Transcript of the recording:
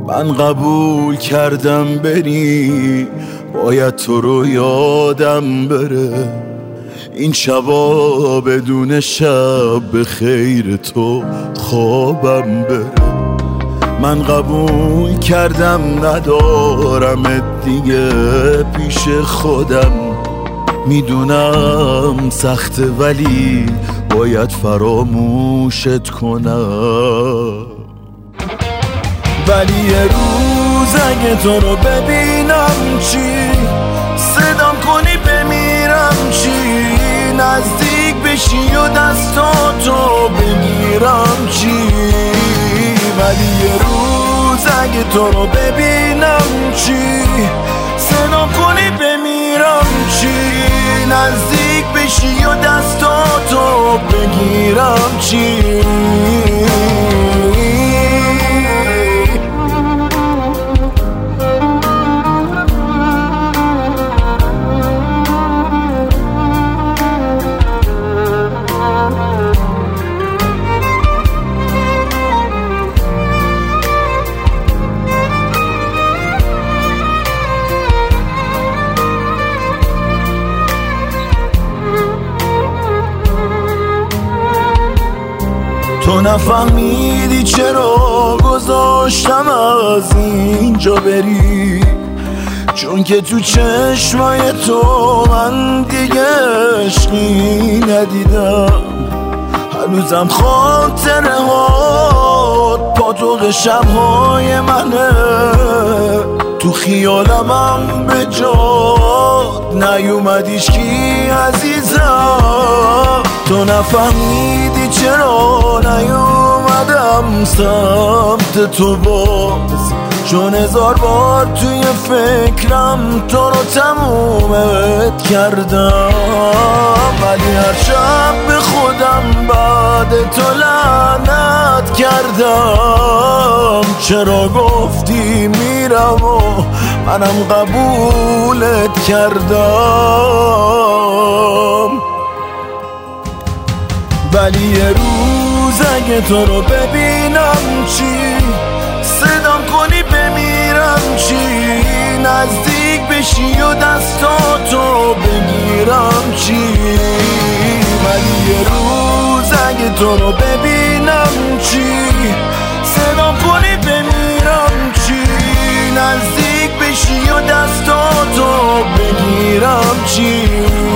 من قبول کردم بری، باید تو رو یادم بره. این شبا بدون شب به خیر تو خوابم بره. من قبول کردم ندارم دیگه پیش خودم. میدونم سخته ولی باید فراموشت کنم. ولی یه روز اگه تو رو ببینم چی، صدام کنی بمیرم چی، نزدیک بشی و دستاتو بگیرم چی. ولی یه روز اگه تو رو ببینم چی، صدام کنی بمیرم چی، نزدیک بشی و دستاتو بگیرم چی. تو نفهمیدی چرا گذاشتم از اینجا بری، چون که تو چشمای تو من دیگه عشقی ندیدم. هنوزم خاطره هات پاتوق شبهای منه، تو خیالمم به جات نیومدیش کی عزیزم. تو نفهمیدی چرا نیومدم سمت تو باز، چون 1000 بار توی فکرم تو رو تمومت کردم. ولی هر شب به خودم بعد تو لعنت کردم. چرا گفتی میرم و منم قبولت کردم. ولی یه روز اگه تو رو ببینم چی، صدام کنی بمیرم چی، نزدیک بشی و دستاتو بگیرم چی. ولی یه روز اگه تو رو ببینم چی، صدام کنی بمیرم چی، نزدیک بشی و دستاتو بگیرم چی.